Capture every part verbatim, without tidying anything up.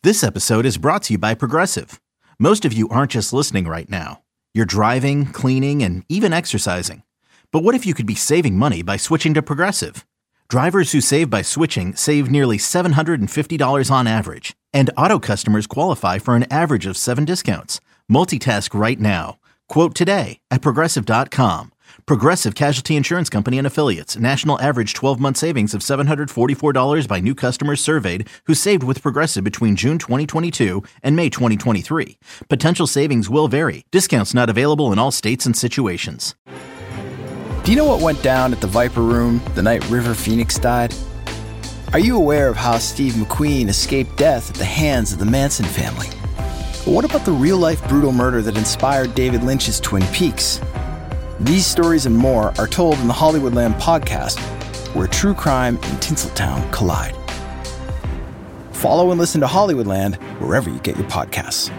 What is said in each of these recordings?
This episode is brought to you by Progressive. Most of you aren't just listening right now. You're driving, cleaning, and even exercising. But what if you could be saving money by switching to Progressive? Drivers who save by switching save nearly seven hundred fifty dollars on average. And auto customers qualify for an average of seven discounts. Multitask right now. Quote today at Progressive dot com. Progressive Casualty Insurance Company and Affiliates. National average twelve-month savings of seven hundred forty-four dollars by new customers surveyed who saved with Progressive between June twenty twenty-two and May twenty twenty-three. Potential savings will vary. Discounts not available in all states and situations. Do you know what went down at the Viper Room the night River Phoenix died? Are you aware of how Steve McQueen escaped death at the hands of the Manson family? But what about the real-life brutal murder that inspired David Lynch's Twin Peaks? These stories and more are told in the Hollywoodland podcast, where true crime and Tinseltown collide. Follow and listen to Hollywoodland wherever you get your podcasts.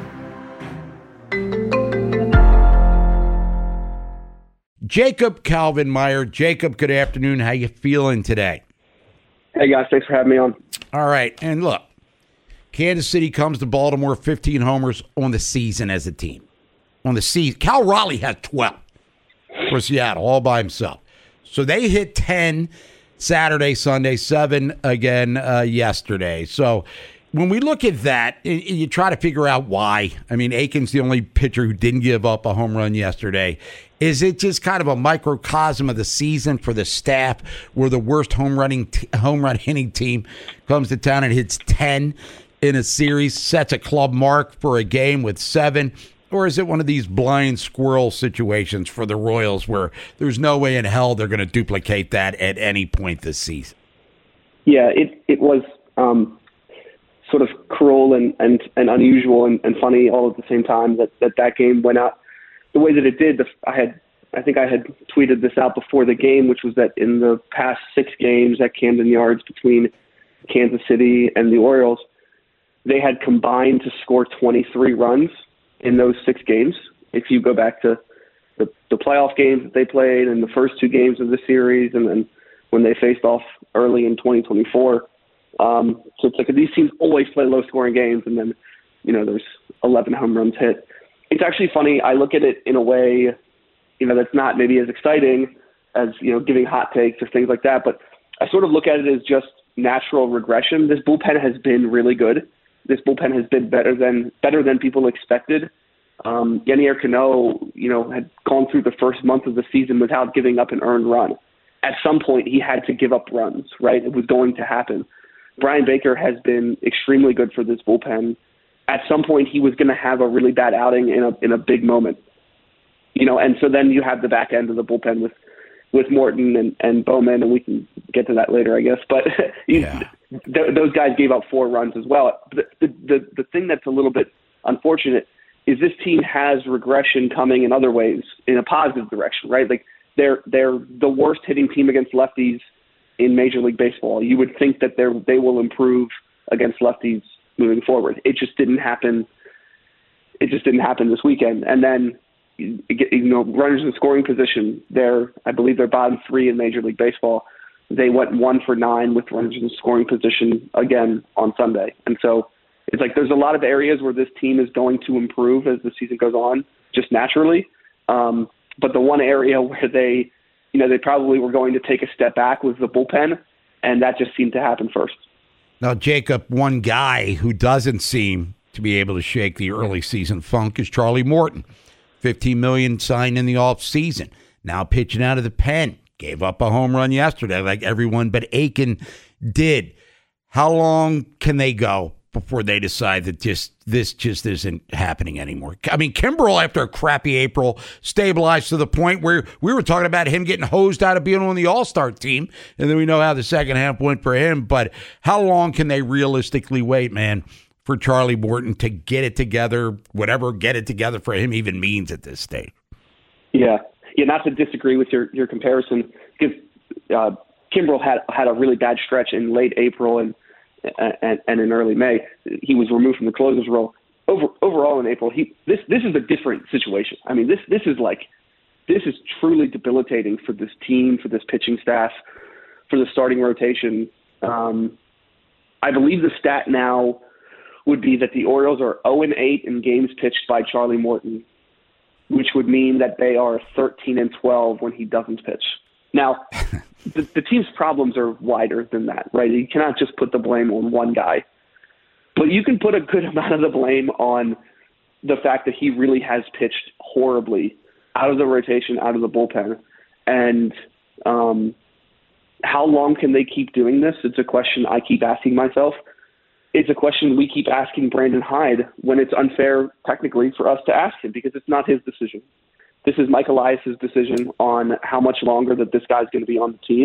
Jacob Calvin Meyer. Jacob, good afternoon. How you feeling today? Hey, guys. Thanks for having me on. All right. And look, Kansas City comes to Baltimore, fifteen homers on the season as a team. On the season. Cal Raleigh has twelve. For Seattle, all by himself. So they hit ten Saturday, Sunday, seven again uh, yesterday. So when we look at that, you try to figure out why. I mean, Aiken's the only pitcher who didn't give up a home run yesterday. Is it just kind of a microcosm of the season for the staff where the worst home running t- home run hitting team comes to town and hits ten in a series, sets a club mark for a game with seven? Or is it one of these blind squirrel situations for the Royals where there's no way in hell they're going to duplicate that at any point this season? Yeah, it it was um, sort of cruel and, and, and unusual and, and funny all at the same time that, that that game went out the way that it did. The, I had I think I had tweeted this out before the game, which was that in the past six games at Camden Yards between Kansas City and the Orioles, they had combined to score twenty-three runs in those six games. If you go back to the, the playoff games that they played and the first two games of the series, and then when they faced off early in twenty twenty-four. Um, so it's like these teams always play low-scoring games, and then, you know, there's eleven home runs hit. It's actually funny. I look at it in a way, you know, that's not maybe as exciting as, you know, giving hot takes or things like that, but I sort of look at it as just natural regression. This bullpen has been really good. This bullpen has been better than better than people expected. Um, Yennier Cano, you know, had gone through the first month of the season without giving up an earned run. At some point, he had to give up runs, right? It was going to happen. Brian Baker has been extremely good for this bullpen. At some point, he was going to have a really bad outing in a in a big moment, you know. And so then you have the back end of the bullpen with with Morton and, and Bowman, and we can get to that later, I guess. But you, yeah. th- those guys gave up four runs as well. The, the, the, the thing that's a little bit unfortunate is this team has regression coming in other ways, in a positive direction, right? Like they're they're the worst hitting team against lefties in Major League Baseball. You would think that they're they will improve against lefties moving forward. It just didn't happen. It just didn't happen this weekend. And then, you know, runners in scoring position, they're, I believe they're bottom three in Major League Baseball. They went one for nine with runners in scoring position again on Sunday. And so it's like there's a lot of areas where this team is going to improve as the season goes on, just naturally. Um, but the one area where they, you know, they probably were going to take a step back was the bullpen, and that just seemed to happen first. Now, Jacob, one guy who doesn't seem to be able to shake the early season funk is Charlie Morton. fifteen million dollars signed in the offseason. Now pitching out of the pen. Gave up a home run yesterday like everyone but Aiken did. How long can they go before they decide that just this just isn't happening anymore? I mean, Kimbrel, after a crappy April, stabilized to the point where we were talking about him getting hosed out of being on the All-Star team, and then we know how the second half went for him. But how long can they realistically wait, man, for Charlie Morton to get it together, whatever get it together for him even means at this stage? Yeah. Yeah, not to disagree with your, your comparison, because uh, Kimbrel had had a really bad stretch in late April and, and and in early May. He was removed from the closer's role. Over, overall in April, he this this is a different situation. I mean, this this is like this is truly debilitating for this team, for this pitching staff, for the starting rotation. Um, I believe the stat now would be that the Orioles are oh and eight in games pitched by Charlie Morton, which would mean that they are thirteen and twelve when he doesn't pitch. Now, the, the team's problems are wider than that, right? You cannot just put the blame on one guy. But you can put a good amount of the blame on the fact that he really has pitched horribly out of the rotation, out of the bullpen. And um, how long can they keep doing this? It's a question I keep asking myself. It's a question we keep asking Brandon Hyde when it's unfair, technically, for us to ask him because it's not his decision. This is Mike Elias's decision on how much longer that this guy's going to be on the team.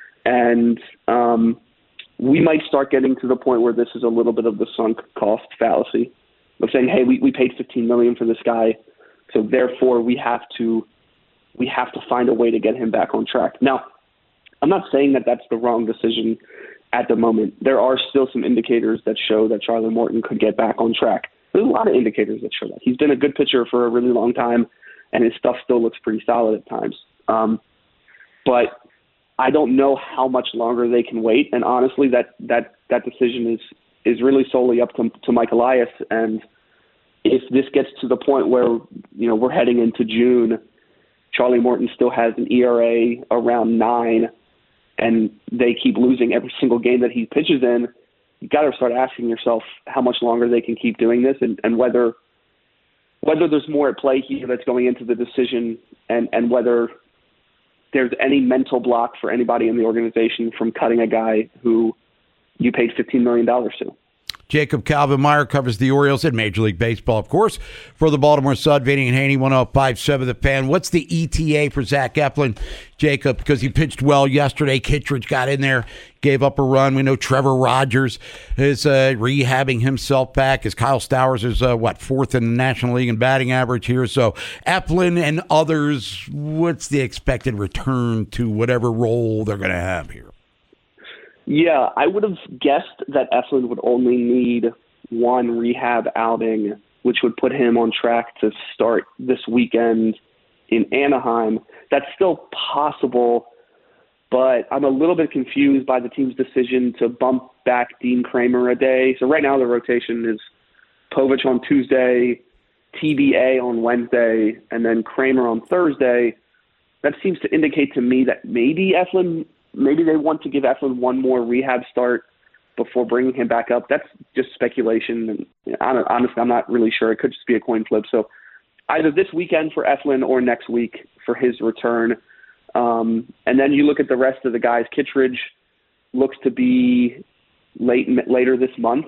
And um, we might start getting to the point where this is a little bit of the sunk cost fallacy of saying, hey, we, we paid fifteen million dollars for this guy, so therefore we have to we have to find a way to get him back on track. Now, I'm not saying that that's the wrong decision at the moment. There are still some indicators that show that Charlie Morton could get back on track. There's a lot of indicators that show that. He's been a good pitcher for a really long time, and his stuff still looks pretty solid at times. Um, but I don't know how much longer they can wait, and honestly, that that, that decision is is really solely up to, to Mike Elias. And if this gets to the point where, you know, we're heading into June, Charlie Morton still has an E R A around nine, and they keep losing every single game that he pitches in, you got to start asking yourself how much longer they can keep doing this, and, and whether whether there's more at play here that's going into the decision, and, and whether there's any mental block for anybody in the organization from cutting a guy who you paid fifteen million dollars to. Jacob Calvin-Meyer covers the Orioles in Major League Baseball, of course, for the Baltimore Sun. Vinny and Haney, one oh five point seven The Fan. What's the E T A for Zach Eflin, Jacob? Because he pitched well yesterday. Kittredge got in there, gave up a run. We know Trevor Rogers is uh, rehabbing himself back, as Kyle Stowers is, uh, what, fourth in the National League in batting average here. So Eflin and others, what's the expected return to whatever role they're going to have here? Yeah, I would have guessed that Eflin would only need one rehab outing, which would put him on track to start this weekend in Anaheim. That's still possible, but I'm a little bit confused by the team's decision to bump back Dean Kramer a day. So right now the rotation is Povich on Tuesday, T B A on Wednesday, and then Kramer on Thursday. That seems to indicate to me that maybe Eflin – Maybe they want to give Eflin one more rehab start before bringing him back up. That's just speculation. And honestly, I'm not really sure. It could just be a coin flip. So either this weekend for Eflin or next week for his return. Um, and then you look at the rest of the guys. Kittredge looks to be late later this month.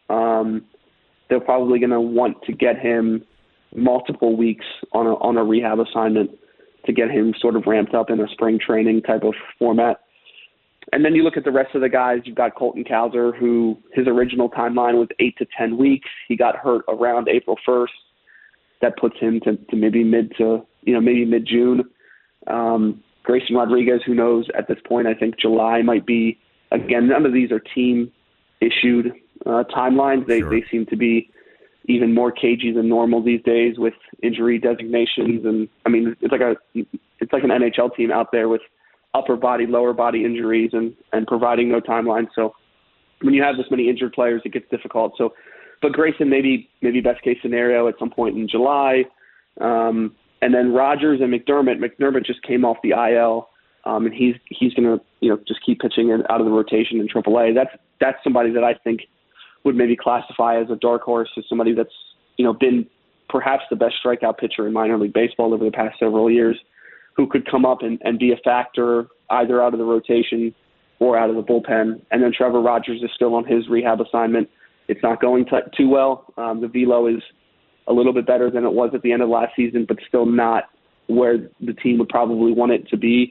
Um, they're probably going to want to get him multiple weeks on a, on a rehab assignment to get him sort of ramped up in a spring training type of format. And then you look at the rest of the guys. You've got Colton Cowser, who his original timeline was eight to ten weeks. He got hurt around April first. That puts him to, to maybe mid to, you know, maybe mid-June. Um, Grayson Rodriguez, who knows at this point, I think July might be, again, none of these are team-issued uh, timelines. They, sure. they seem to be even more cagey than normal these days with injury designations. And, I mean, it's like a it's like an N H L team out there with upper body, lower body injuries and, and providing no timeline. So when you have this many injured players, it gets difficult. So, but Grayson, maybe, maybe best case scenario at some point in July. Um, and then Rogers and McDermott, McDermott just came off the I L um, and he's, he's going to, you know, just keep pitching in, out of the rotation in triple A. That's, that's somebody that I think would maybe classify as a dark horse, as somebody that's, you know, been perhaps the best strikeout pitcher in minor league baseball over the past several years, who could come up and, and be a factor either out of the rotation or out of the bullpen. And then Trevor Rogers is still on his rehab assignment. It's not going t- too well. Um, the velo is a little bit better than it was at the end of last season, but still not where the team would probably want it to be.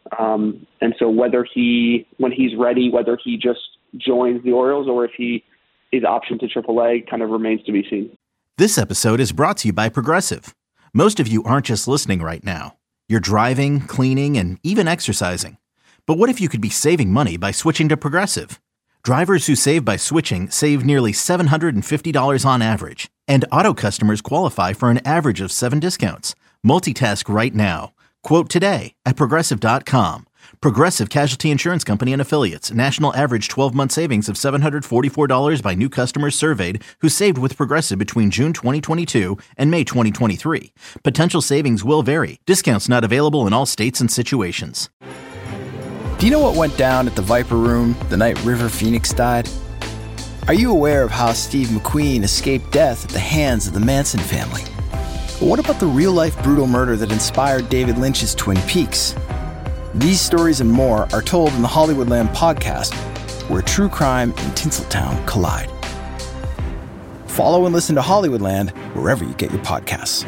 Um, and so whether he, when he's ready, whether he just joins the Orioles or if he is optioned to triple A kind of remains to be seen. This episode is brought to you by Progressive. Most of you aren't just listening right now. You're driving, cleaning, and even exercising. But what if you could be saving money by switching to Progressive? Drivers who save by switching save nearly seven hundred fifty dollars on average. And auto customers qualify for an average of seven discounts. Multitask right now. Quote today at Progressive dot com. Progressive Casualty Insurance Company and Affiliates. National average twelve-month savings of seven hundred forty-four dollars by new customers surveyed who saved with Progressive between June twenty twenty-two and May twenty twenty-three. Potential savings will vary. Discounts not available in all states and situations. Do you know what went down at the Viper Room the night River Phoenix died? Are you aware of how Steve McQueen escaped death at the hands of the Manson family? But what about the real-life brutal murder that inspired David Lynch's Twin Peaks? These stories and more are told in the Hollywoodland podcast, where true crime and Tinseltown collide. Follow and listen to Hollywoodland wherever you get your podcasts.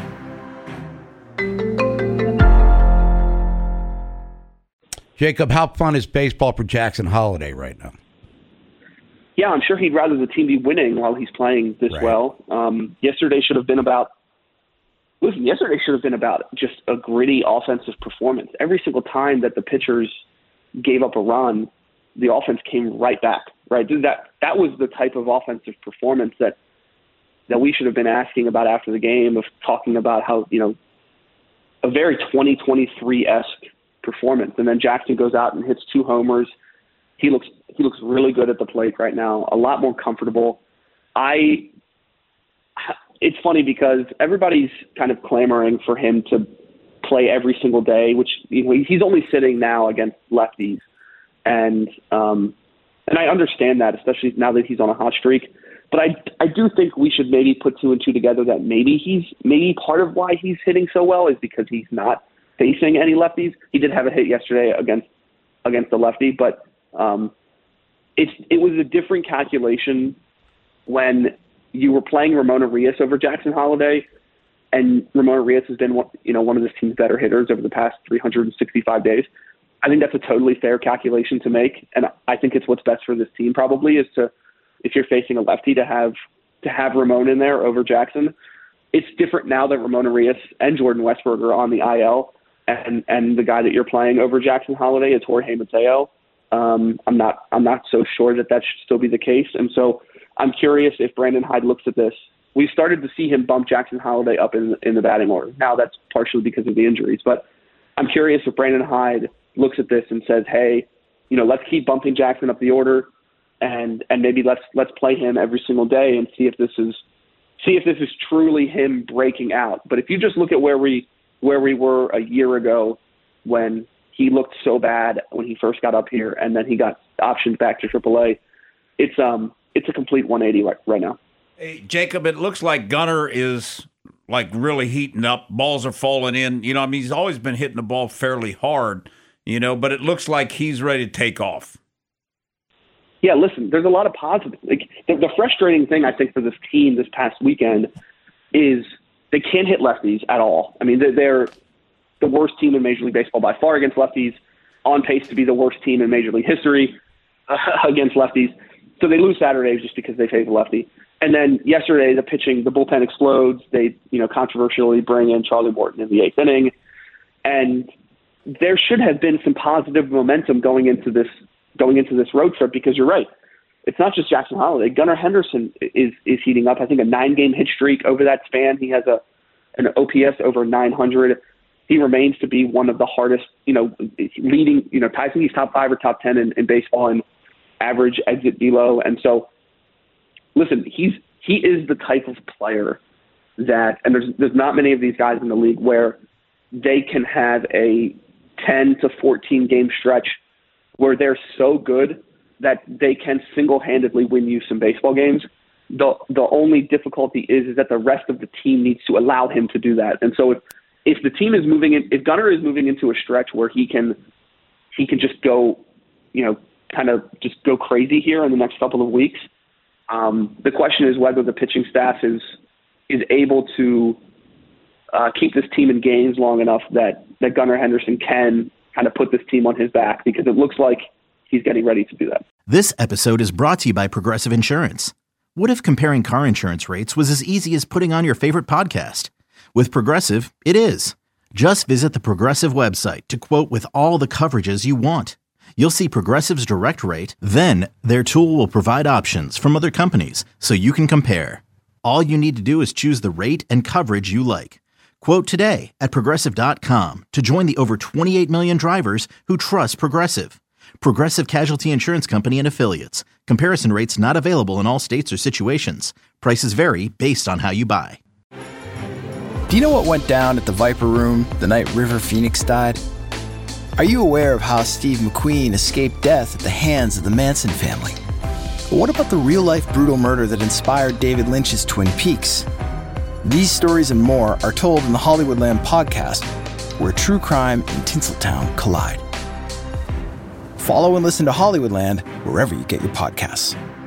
Jacob, how fun is baseball for Jackson Holliday right now? Yeah, I'm sure he'd rather the team be winning while he's playing this right. well. Um, yesterday should have been about Listen, yesterday should have been about just a gritty offensive performance. Every single time that the pitchers gave up a run, the offense came right back. Right, that that was the type of offensive performance that that we should have been asking about after the game, of talking about how, you know, a very twenty twenty-three-esque performance. And then Jackson goes out and hits two homers. He looks he looks really good at the plate right now. A lot more comfortable. I. It's funny because everybody's kind of clamoring for him to play every single day, which, you know, he's only sitting now against lefties. And um, and I understand that, especially now that he's on a hot streak. But I, I do think we should maybe put two and two together, that maybe he's maybe part of why he's hitting so well is because he's not facing any lefties. He did have a hit yesterday against against the lefty, but um, it's it was a different calculation when you were playing Ramon Urias over Jackson Holliday, and Ramon Urias has been one, you know, one of this team's better hitters over the past three hundred sixty-five days. I think that's a totally fair calculation to make, and I think it's what's best for this team probably is to, if you're facing a lefty, to have to have Ramon in there over Jackson. It's different now that Ramon Urias and Jordan Westburg are on the I L, and and the guy that you're playing over Jackson Holliday is Jorge Mateo. Um, I'm not I'm not so sure that that should still be the case, and so I'm curious if Brandon Hyde looks at this. We've started to see him bump Jackson Holliday up in, in the batting order. Now that's partially because of the injuries, but I'm curious if Brandon Hyde looks at this and says, hey, you know, let's keep bumping Jackson up the order, and and maybe let's let's play him every single day and see if this is see if this is truly him breaking out. But if you just look at where we where we were a year ago when he looked so bad when he first got up here, and then he got optioned back to triple A, it's um. It's a complete one eighty right, right now. Hey, Jacob, it looks like Gunnar is like really heating up. Balls are falling in. You know, I mean, he's always been hitting the ball fairly hard, you know, but it looks like he's ready to take off. Yeah, listen, there's a lot of positives. Like, the, the frustrating thing, I think, for this team this past weekend is they can't hit lefties at all. I mean, they're, they're the worst team in Major League Baseball by far against lefties, on pace to be the worst team in Major League history uh, against lefties. So they lose Saturdays just because they face a lefty. And then yesterday, the pitching, the bullpen explodes. They, you know, controversially bring in Charlie Morton in the eighth inning. And there should have been some positive momentum going into this going into this road trip, because you're right. It's not just Jackson Holliday. Gunnar Henderson is is heating up. I think a nine-game hit streak over that span. He has a an O P S over nine hundred. He remains to be one of the hardest, you know, leading, you know, I think he's top five or top ten in, in baseball and average exit velo. And so, listen, he's he is the type of player that, and there's there's not many of these guys in the league where they can have a ten to fourteen game stretch where they're so good that they can single-handedly win you some baseball games. The the only difficulty is is that the rest of the team needs to allow him to do that. And so if if the team is moving in, if Gunnar is moving into a stretch where he can he can just go, you know, kind of just go crazy here in the next couple of weeks. Um, the question is whether the pitching staff is is able to uh, keep this team in games long enough that, that Gunnar Henderson can kind of put this team on his back, because it looks like he's getting ready to do that. This episode is brought to you by Progressive Insurance. What if comparing car insurance rates was as easy as putting on your favorite podcast? With Progressive, it is. Just visit the Progressive website to quote with all the coverages you want. You'll see Progressive's direct rate, then their tool will provide options from other companies so you can compare. All you need to do is choose the rate and coverage you like. Quote today at Progressive dot com to join the over twenty-eight million drivers who trust Progressive. Progressive Casualty Insurance Company and Affiliates. Comparison rates not available in all states or situations. Prices vary based on how you buy. Do you know what went down at the Viper Room the night River Phoenix died? Are you aware of how Steve McQueen escaped death at the hands of the Manson family? But what about the real-life brutal murder that inspired David Lynch's Twin Peaks? These stories and more are told in the Hollywoodland podcast, where true crime and Tinseltown collide. Follow and listen to Hollywoodland wherever you get your podcasts.